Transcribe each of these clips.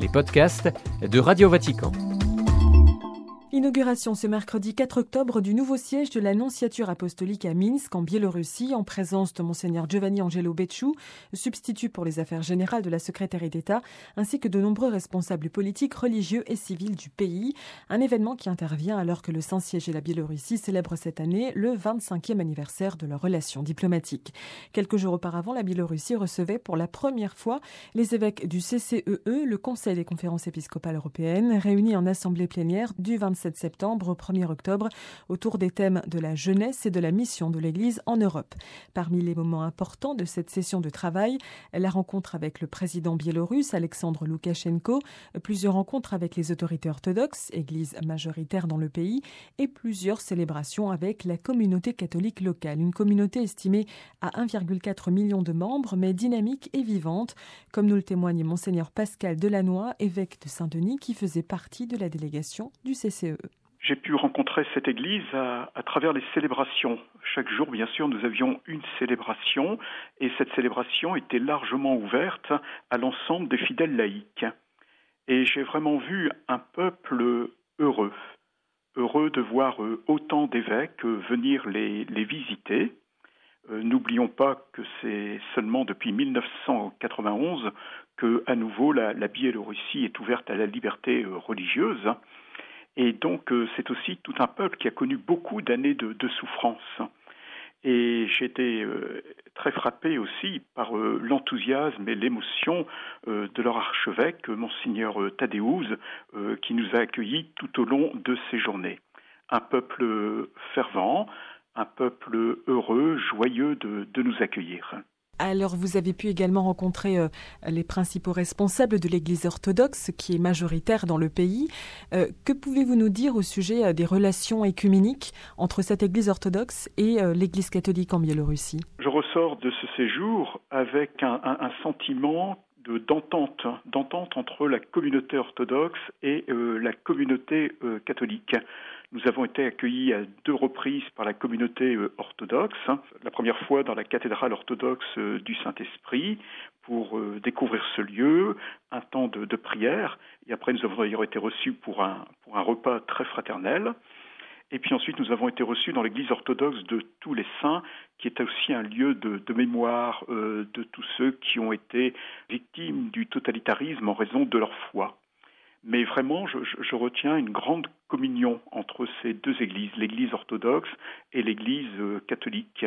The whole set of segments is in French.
podcasts de Radio Vatican. Inauguration ce mercredi 4 octobre du nouveau siège de la Nonciature apostolique à Minsk, en Biélorussie, en présence de Monseigneur Giovanni Angelo Becciu, substitut pour les affaires générales de la secrétaire d'État, ainsi que de nombreux responsables politiques, religieux et civils du pays. Un événement qui intervient alors que le Saint-Siège et la Biélorussie célèbrent cette année le 25e anniversaire de leurs relations diplomatiques. Quelques jours auparavant, la Biélorussie recevait pour la première fois les évêques du CCEE, le Conseil des conférences épiscopales européennes, réunis en assemblée plénière du 27 septembre au 1er octobre autour des thèmes de la jeunesse et de la mission de l'Église en Europe. Parmi les moments importants de cette session de travail, la rencontre avec le président biélorusse Alexandre Loukachenko, plusieurs rencontres avec les autorités orthodoxes, église majoritaire dans le pays, et plusieurs célébrations avec la communauté catholique locale. Une communauté estimée à 1,4 million de membres, mais dynamique et vivante, comme nous le témoigne Monseigneur Pascal Delannoy, évêque de Saint-Denis, qui faisait partie de la délégation du CCE. J'ai pu rencontrer cette église à travers les célébrations. Chaque jour, bien sûr, nous avions une célébration et cette célébration était largement ouverte à l'ensemble des fidèles laïcs. Et j'ai vraiment vu un peuple heureux de voir autant d'évêques venir les visiter. N'oublions pas que c'est seulement depuis 1991 que, à nouveau, la Biélorussie est ouverte à la liberté religieuse. Et donc, c'est aussi tout un peuple qui a connu beaucoup d'années de souffrance. Et j'ai été très frappé aussi par l'enthousiasme et l'émotion de leur archevêque, Monseigneur Tadeusz, qui nous a accueillis tout au long de ces journées. Un peuple fervent, un peuple heureux, joyeux de nous accueillir. Alors, vous avez pu également rencontrer les principaux responsables de l'Église orthodoxe, qui est majoritaire dans le pays. Que pouvez-vous nous dire au sujet des relations écuméniques entre cette Église orthodoxe et l'Église catholique en Biélorussie ? Je ressors de ce séjour avec un sentiment d'entente entre la communauté orthodoxe et la communauté catholique. Nous avons été accueillis à 2 reprises par la communauté orthodoxe. La première fois dans la cathédrale orthodoxe du Saint-Esprit pour découvrir ce lieu, un temps de prière. Et après, nous avons d'ailleurs été reçus pour un repas très fraternel. Et puis ensuite, nous avons été reçus dans l'église orthodoxe de tous les saints, qui est aussi un lieu de mémoire de tous ceux qui ont été victimes du totalitarisme en raison de leur foi. Mais vraiment, je retiens une grande communion entre ces 2 églises, l'église orthodoxe et l'église catholique.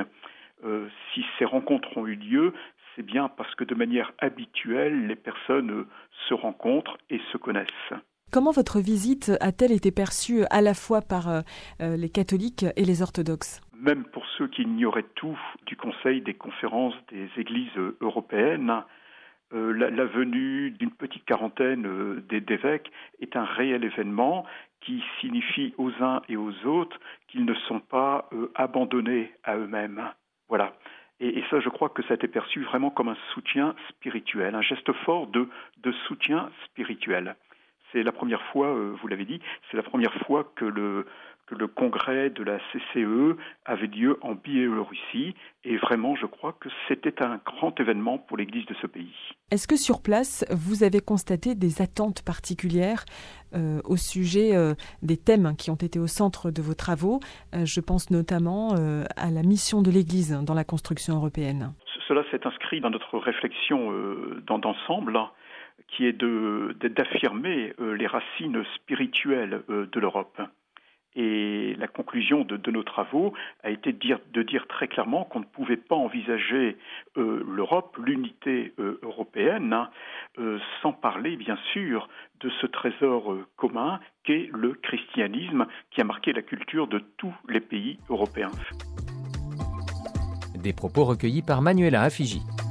Si ces rencontres ont eu lieu, c'est bien parce que de manière habituelle, les personnes se rencontrent et se connaissent. Comment votre visite a-t-elle été perçue à la fois par les catholiques et les orthodoxes ? Même pour ceux qui ignoraient tout du Conseil des conférences des églises européennes, la venue d'une petite quarantaine d'évêques est un réel événement qui signifie aux uns et aux autres qu'ils ne sont pas abandonnés à eux-mêmes. Voilà. Et ça, je crois que ça a été perçu vraiment comme un soutien spirituel, un geste fort de soutien spirituel. C'est la première fois, vous l'avez dit, c'est la première fois que le congrès de la CCE avait lieu en Biélorussie. Et vraiment, je crois que c'était un grand événement pour l'Église de ce pays. Est-ce que sur place, vous avez constaté des attentes particulières au sujet des thèmes qui ont été au centre de vos travaux ? Je pense notamment à la mission de l'Église dans la construction européenne. Cela s'est inscrit dans notre réflexion d'ensemble, qui est d'affirmer les racines spirituelles de l'Europe. Et la conclusion de nos travaux a été de dire très clairement qu'on ne pouvait pas envisager l'Europe, l'unité européenne, sans parler bien sûr de ce trésor commun qu'est le christianisme, qui a marqué la culture de tous les pays européens. Des propos recueillis par Manuela Afigi.